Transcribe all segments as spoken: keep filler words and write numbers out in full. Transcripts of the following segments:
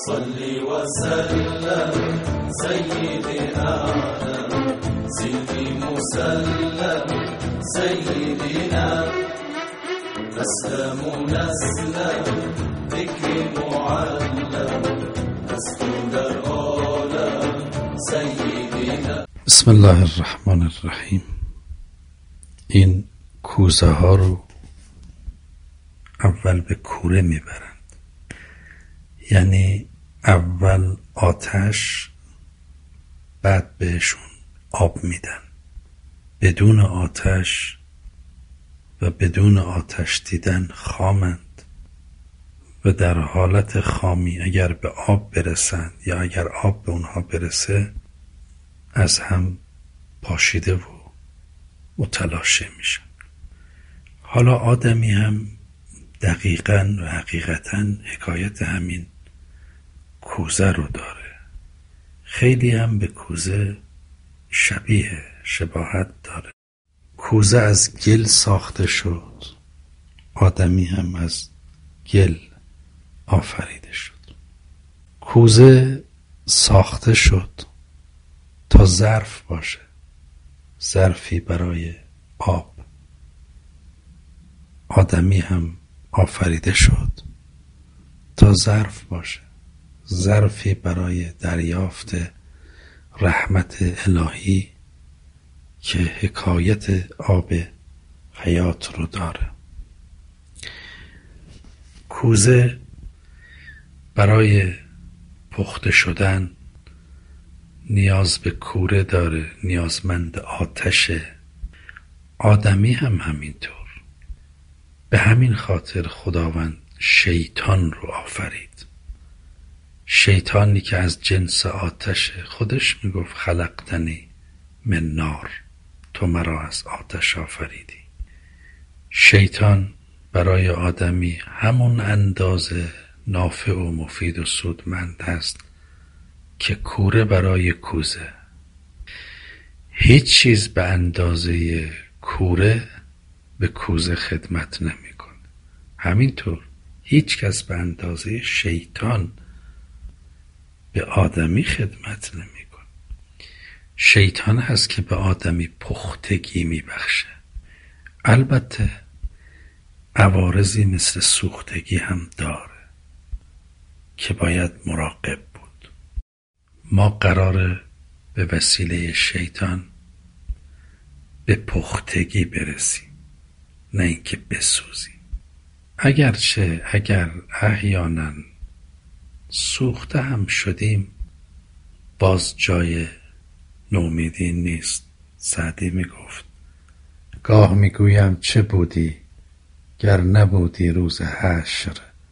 صلی و سلم سیدنا سیدی مسلم سیدنا نسلم نسلم ذکر معلم نسل در عالم سیدنا. بسم الله الرحمن الرحیم. این کوزه ها رو اول به کوره میبرند، یعنی اول آتش بعد بهشون آب میدن. بدون آتش و بدون آتش دیدن خامند و در حالت خامی اگر به آب برسند یا اگر آب به اونها برسه از هم پاشیده و متلاشی میشن. حالا آدمی هم دقیقاً و حقیقتاً حکایت همین کوزه رو داره. خیلی هم به کوزه شبیه شباهت داره. کوزه از گل ساخته شد، آدمی هم از گل آفریده شد. کوزه ساخته شد تا ظرف باشه، ظرفی برای آب. آدمی هم آفریده شد تا ظرف باشه، ظرفی برای دریافت رحمت الهی که حکایت آب حیات رو داره. کوزه برای پخته شدن نیاز به کوره داره، نیازمند آتشه. آدمی هم همینطور. به همین خاطر خداوند شیطان رو آفرید. شیطانی که از جنس آتشه. خودش میگفت خلقتنی من نار، تو مرا از آتش آفریدی. شیطان برای آدمی همون اندازه نافع و مفید و سودمند هست که کوره برای کوزه. هیچ چیز به اندازه کوره به کوزه خدمت نمیکنه. همینطور هیچ کس به اندازه شیطان به آدمی خدمت نمیکنه. شیطان هست که به آدمی پختگی میبخشه. البته عوارضی مثل سوختگی هم داره که باید مراقب بود. ما قراره به وسیله شیطان به پختگی برسیم، نه اینکه بسوزیم. اگرچه اگر احیانا سوخته هم شدیم باز جای نومیدی نیست. سعدی میگفت گاه میگویم چه بودی گر نبودی روز حشر،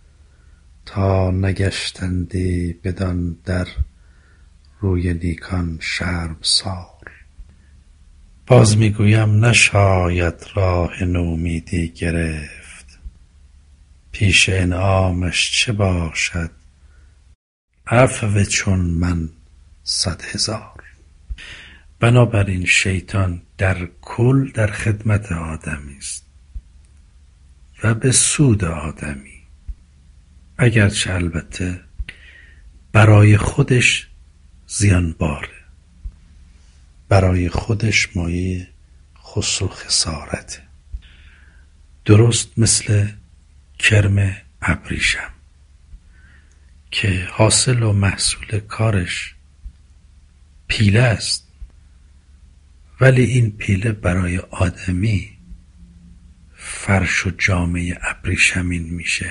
تا نگشتندی بدان در روی نیکان شرمسار. باز میگویم نشاید راه نومیدی گرفت، پیش انعامش چه باشد عفو چون من صد هزار. بنابراین شیطان در کل در خدمت آدمی است و به سود آدمی، اگرچه البته برای خودش زیانباره، برای خودش مایه خسر و خسارته. درست مثل کرم ابریشم که حاصل و محصول کارش پیله است، ولی این پیله برای آدمی فرش و جامه ابریشمین میشه.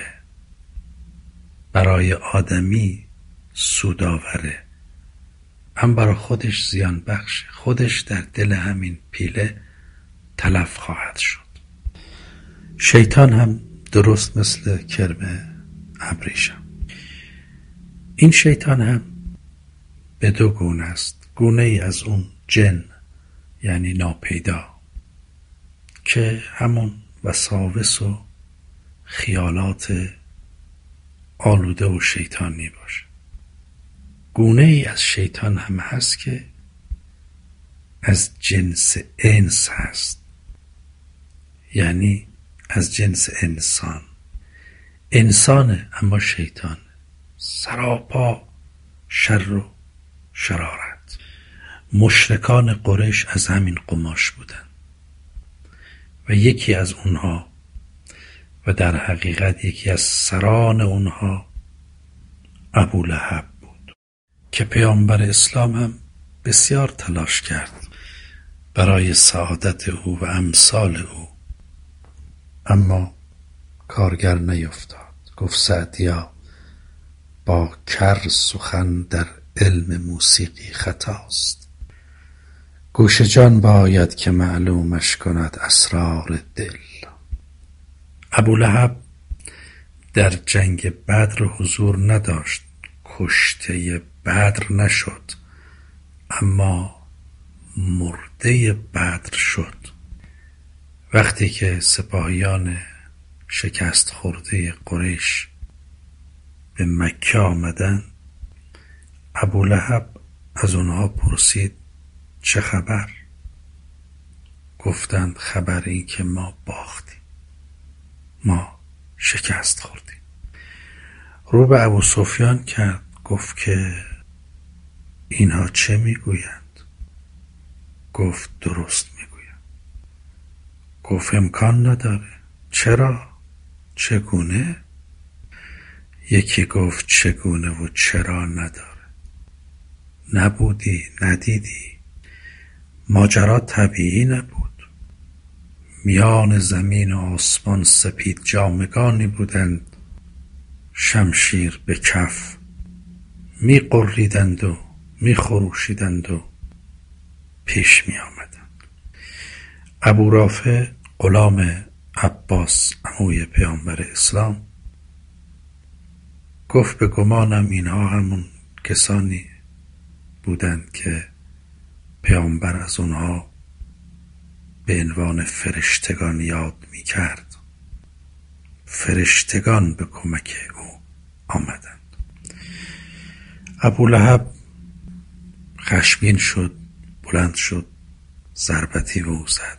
برای آدمی سودآوره، هم برای خودش زیان بخشه. خودش در دل همین پیله تلف خواهد شد. شیطان هم درست مثل کرم ابریشم. این شیطان هم به دو گونه است. گونه ای از اون جن یعنی ناپیدا که همون وساوس و خیالات آلوده و شیطانی باشه. گونه ای از شیطان هم هست که از جنس انس هست، یعنی از جنس انسان. انسانه اما شیطان، سراپا شر و شرارت. مشرکان قریش از همین قماش بودن و یکی از اونها و در حقیقت یکی از سران اونها ابولهب بود که پیامبر اسلام هم بسیار تلاش کرد برای سعادت او و امثال او، اما کارگر نیفتاد. گفت سعدیا با کر سخن در علم موسیقی خطاست. گوش جان باید که معلومش کند اسرار دل. ابولهب در جنگ بدر حضور نداشت، کشته بدر نشد، اما مرده بدر شد. وقتی که سپاهیان شکست خورده قریش به مکه آمدن، ابولهب از اونها پرسید چه خبر؟ گفتند خبر این که ما باختیم، ما شکست خوردیم. رو به ابو سفیان کرد، گفت که اینها چه میگویند؟ گفت درست میگویند. گفت امکان نداره. چرا؟ چگونه؟ یکی گفت چگونه و چرا نداره. نبودی، ندیدی. ماجرا طبیعی نبود. میان زمین و آسمان سپید جامگانی بودند، شمشیر به کف، می قریدند و می خروشیدند و پیش می آمدند. ابو رافع غلام عباس عموی پیامبر اسلام گفت به گمانم اینها همون کسانی بودند که پیامبر از اونها به عنوان فرشتگان یاد می کرد. فرشتگان به کمک او آمدند. ابولهب خشمگین شد، بلند شد، ضربتی به او زد.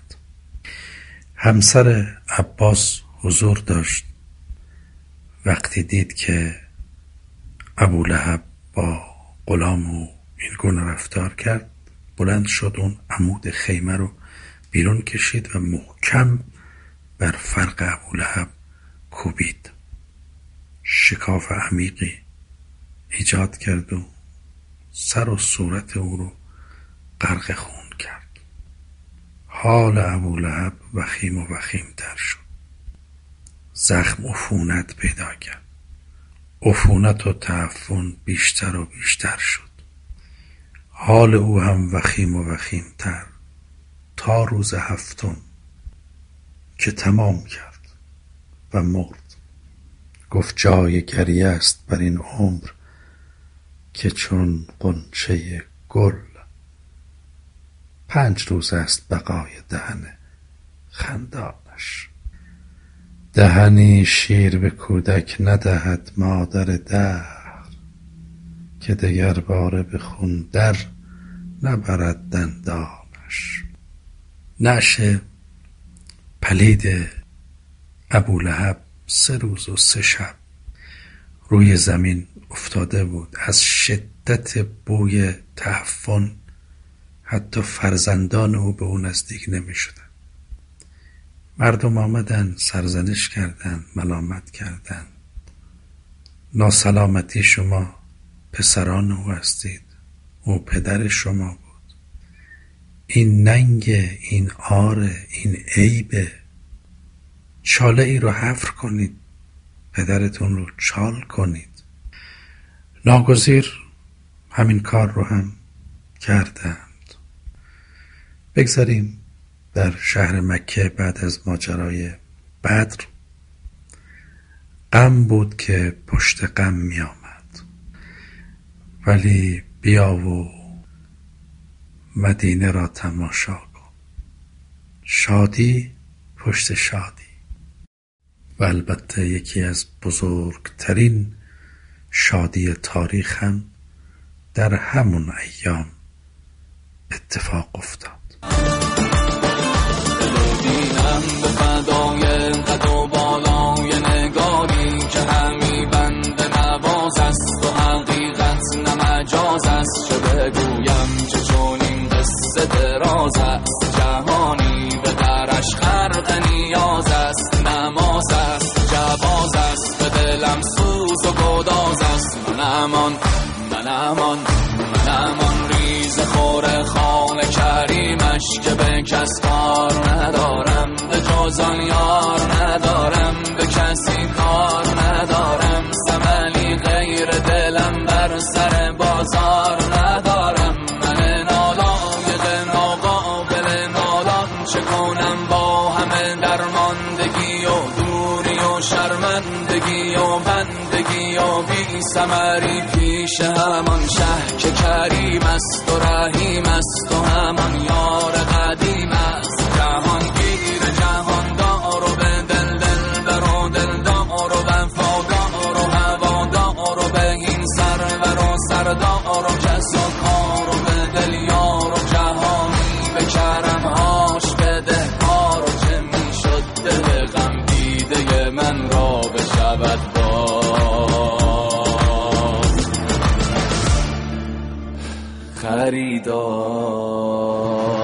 همسر عباس حضور داشت. وقتی دید که ابولهب با غلام او این گونه رفتار کرد، بلند شد، اون عمود خیمه رو بیرون کشید و محکم بر فرق ابولهب کوبید. شکاف عمیقی ایجاد کرد و سر و صورت او رو غرق خون کرد. حال ابولهب وخیم و وخیم تر شد. زخم عفونت پیدا کرد. عفونت و تعفن بیشتر و بیشتر شد. حال او هم وخیم و وخیم تر تا روز هفتم که تمام کرد و مرد. گفت جای گریه است بر این عمر که چون غنچه گل، پنج روز است بقای دهن خندانش. دهنی شیر به کودک ندهد مادر دهر، که دگر باره به خون در نبرد دندانش. نعش پلید ابولهب سه روز و سه شب روی زمین افتاده بود. از شدت بوی تعفن حتی فرزندان او به او نزدیک نمی شدن. مردم آمدن، سرزنش کردند، ملامت کردند. ناسلامتی شما پسران او هستید، او پدر شما بود. این ننگ، این عار، این عیب، چاله ای رو حفر کنید، پدرتون رو چال کنید. ناگزیر همین کار رو هم کردند. بگذاریم در شهر مکه بعد از ماجرای بدر غم بود که پشت غم می آمد. ولی بیا و مدینه را تماشا کن. شادی پشت شادی. و البته یکی از بزرگترین شادی تاریخ هم در همون ایام اتفاق افتاد. دینم به فدای قد و بالای نگاری که همی بند نواز است. باز است. منم آن منم آن منم آن ریز خور خال کریمش که به کس کار ندارم، به جز آن یار ندارم، به کسی کار ندارم. ثملی غیر دلم بر سر بازار ندارم. من نالایق ناقابل نالان چه کنم با همه درماندگی و دوری و شرمندگی و بندگی و بی ثمری پیش همان شه که کریم است و رحیم است و همان یار قدیم است. جهانگیر جهاندار و به دل دل بر و دلدار و وفادار و هوادار و به این سرور و سردار و کس و کار و به دل یار و جهانی به کرمهاش بده کار و چه می شد دل غم دیده من را بشود باز خریدار.